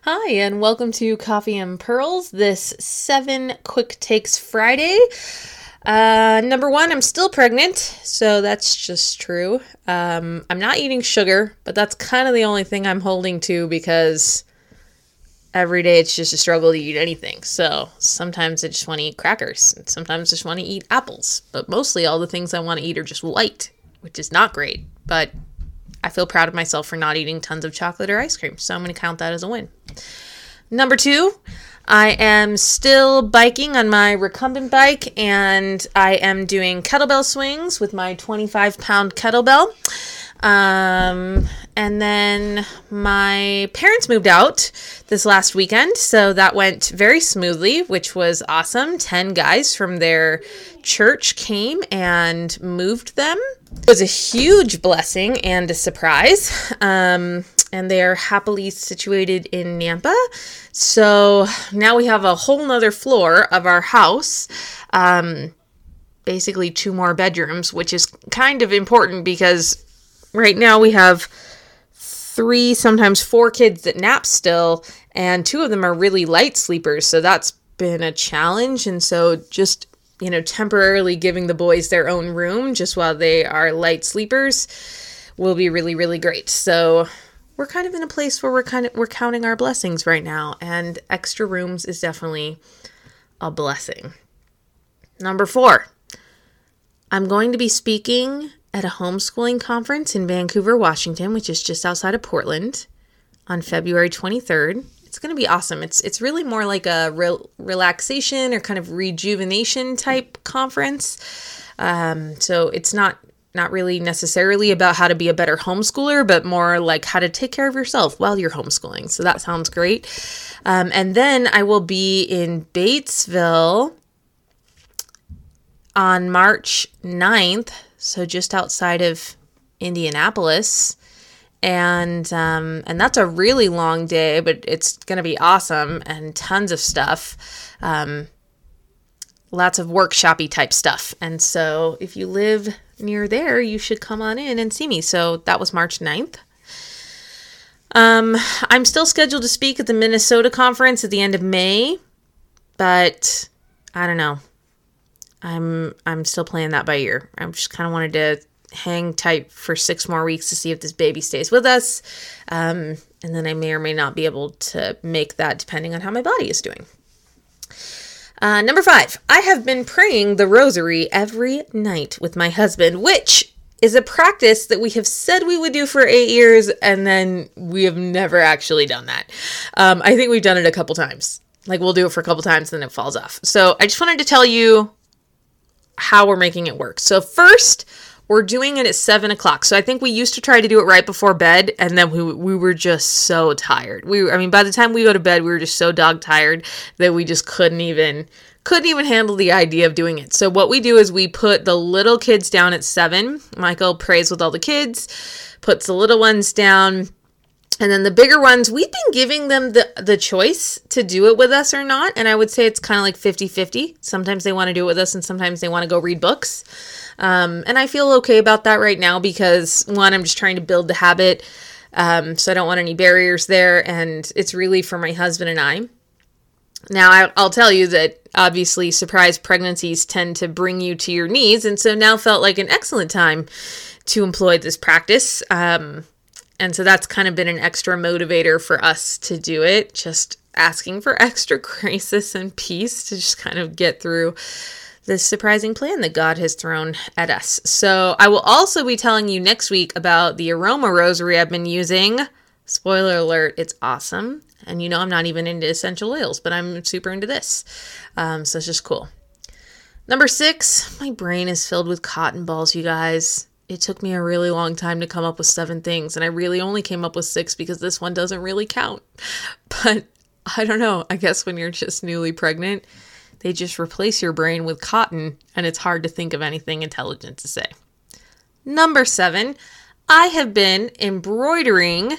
Hi, and welcome to Coffee and Pearls, this 7 Quick Takes Friday. Number one, I'm still pregnant, so that's just true. I'm not eating sugar, but that's kind of the only thing I'm holding to because every day it's just a struggle to eat anything. So sometimes I just want to eat crackers, and sometimes I just want to eat apples, but mostly all the things I want to eat are just white, which is not great, but I feel proud of myself for not eating tons of chocolate or ice cream, so I'm going to count that as a win. Number two, I am still biking on my recumbent bike, and I am doing kettlebell swings with my 25-pound kettlebell. And then my parents moved out this last weekend, so that went very smoothly, which was awesome. 10 guys from their church came and moved them. It was a huge blessing and a surprise. And they're happily situated in Nampa. So now we have a whole nother floor of our house. Basically 2 more bedrooms, which is kind of important because right now we have 3, sometimes 4 kids that nap still, and 2 of them are really light sleepers. So that's been a challenge. And so just, temporarily giving the boys their own room just while they are light sleepers will be really, really great. So we're kind of in a place where we're counting our blessings right now, and extra rooms is definitely a blessing. Number 4, I'm going to be speaking at a homeschooling conference in Vancouver, Washington, which is just outside of Portland, on February 23rd. It's going to be awesome. It's really more like a relaxation or kind of rejuvenation type conference. So it's not really necessarily about how to be a better homeschooler, but more like how to take care of yourself while you're homeschooling. So that sounds great. And then I will be in Batesville on March 9th, so just outside of Indianapolis. And that's a really long day, but it's going to be awesome and tons of stuff. Lots of workshop-y type stuff. And so if you live near there, you should come on in and see me. So that was March 9th. I'm still scheduled to speak at the Minnesota conference at the end of May, but I don't know. I'm still playing that by ear. I just kind of wanted to hang tight for 6 more weeks to see if this baby stays with us. And then I may or may not be able to make that depending on how my body is doing. Number 5, I have been praying the rosary every night with my husband, which is a practice that we have said we would do for 8 years, and then we have never actually done that. I think we've done it a couple times. Like, we'll do it for a couple times, and then it falls off. So I just wanted to tell you how we're making it work. So first, we're doing it at 7 o'clock. So I think we used to try to do it right before bed, and then we were just so tired. By the time we go to bed, we were just so dog tired that we just couldn't even handle the idea of doing it. So what we do is we put the little kids down at 7. Michael prays with all the kids, puts the little ones down. And then the bigger ones, we've been giving them the choice to do it with us or not. And I would say it's kind of like 50-50. Sometimes they want to do it with us and sometimes they want to go read books. And I feel okay about that right now because, one, I'm just trying to build the habit. So I don't want any barriers there. And it's really for my husband and I. Now, I'll tell you that obviously surprise pregnancies tend to bring you to your knees. And so now felt like an excellent time to employ this practice. And so that's kind of been an extra motivator for us to do it, just asking for extra grace and peace to just kind of get through this surprising plan that God has thrown at us. So I will also be telling you next week about the aroma rosary I've been using. Spoiler alert, it's awesome. And I'm not even into essential oils, but I'm super into this. So it's just cool. Number 6, my brain is filled with cotton balls, you guys. It took me a really long time to come up with 7 things, and I really only came up with 6 because this one doesn't really count. But I don't know. I guess when you're just newly pregnant, they just replace your brain with cotton, and it's hard to think of anything intelligent to say. Number 7, I have been embroidering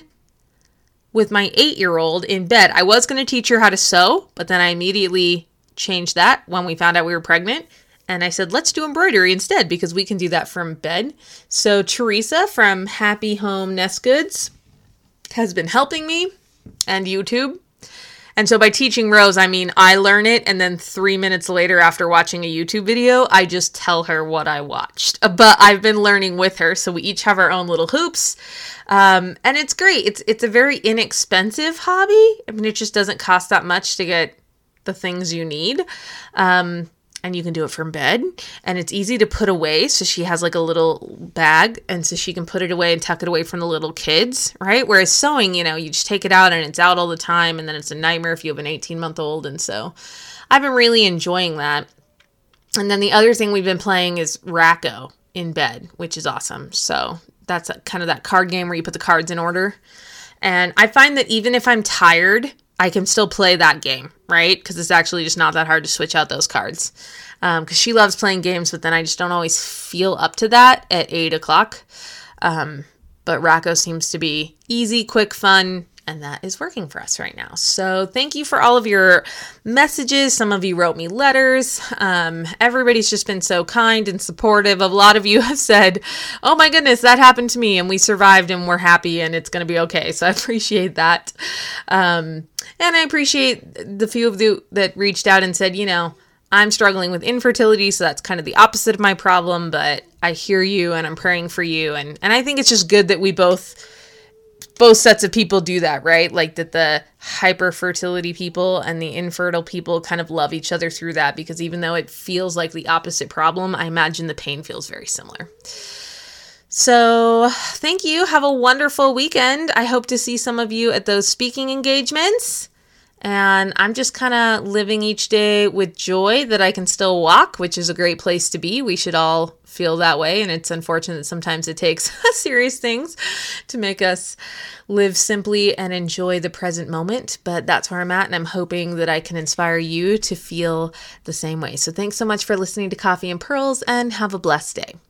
with my 8-year-old in bed. I was going to teach her how to sew, but then I immediately changed that when we found out we were pregnant. And I said, let's do embroidery instead because we can do that from bed. So Teresa from Happy Home Nest Goods has been helping me, and YouTube. And so by teaching Rose, I mean I learn it, and then 3 minutes later after watching a YouTube video, I just tell her what I watched. But I've been learning with her, so we each have our own little hoops. And it's great. It's a very inexpensive hobby. I mean, it just doesn't cost that much to get the things you need. And you can do it from bed, and it's easy to put away. So she has like a little bag, and so she can put it away and tuck it away from the little kids, right? Whereas sewing, you just take it out and it's out all the time, and then it's a nightmare if you have an 18-month-old. And so I've been really enjoying that. And then the other thing we've been playing is Racco in bed, which is awesome. So that's kind of that card game where you put the cards in order. And I find that even if I'm tired, I can still play that game, right? Because it's actually just not that hard to switch out those cards. Because she loves playing games, but then I just don't always feel up to that at 8 o'clock. But Racco seems to be easy, quick, fun, and that is working for us right now. So thank you for all of your messages. Some of you wrote me letters. Everybody's just been so kind and supportive. A lot of you have said, oh my goodness, that happened to me and we survived and we're happy and it's going to be okay. So I appreciate that. And I appreciate the few of you that reached out and said, I'm struggling with infertility, so that's kind of the opposite of my problem, but I hear you and I'm praying for you. And I think it's just good that we both sets of people do that, right? Like that the hyperfertility people and the infertile people kind of love each other through that, because even though it feels like the opposite problem, I imagine the pain feels very similar. So thank you. Have a wonderful weekend. I hope to see some of you at those speaking engagements. And I'm just kind of living each day with joy that I can still walk, which is a great place to be. We should all feel that way. And it's unfortunate that sometimes it takes serious things to make us live simply and enjoy the present moment. But that's where I'm at. And I'm hoping that I can inspire you to feel the same way. So thanks so much for listening to Coffee and Pearls, and have a blessed day.